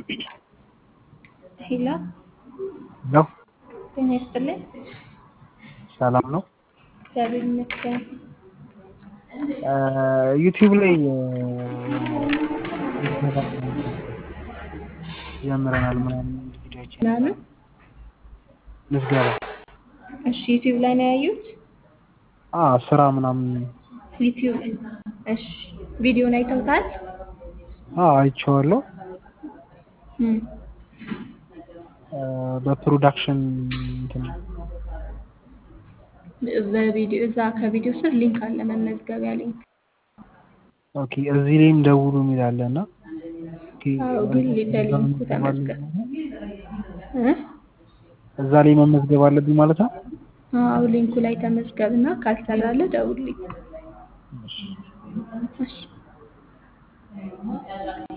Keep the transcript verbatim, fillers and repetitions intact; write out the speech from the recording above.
ሄሎ ነው ጤና ይስጥልኝ። ሰላም ነው። እግዚአብሔር ይመስገን። ዩቲዩብ ላይ የሆነ ምዝገባ ጀምረናል ምናምን ቪዲዮዎች ምናምን ምዝገባ እሺ፣ ዩቲዩብ ላይ ነው ያዩት? አ ስራ ምናምን ዩቲዩብ እሺ፣ ቪዲዮን አይተውታል? አ አይቼዋለሁ። እም በፕሮዳክሽን እንትን በቪዲዮ እዛ ከቪዲዮ ስር ሊንክ አለ፣ መመዝገቢያ ሊንክ። ኦኬ፣ እዚህ ላይም ደውሉ የሚል አለና ኦኬ፣ አዎ፣ ግን በሊንኩ ተመዝገብ እ እዛ ላይ መመዝገብ አለብኝ ማለት ነው። አዎ፣ ሊንኩ ላይ ተመዝገብና ካልሰራልህ ደውልልኝ። እሺ እሺ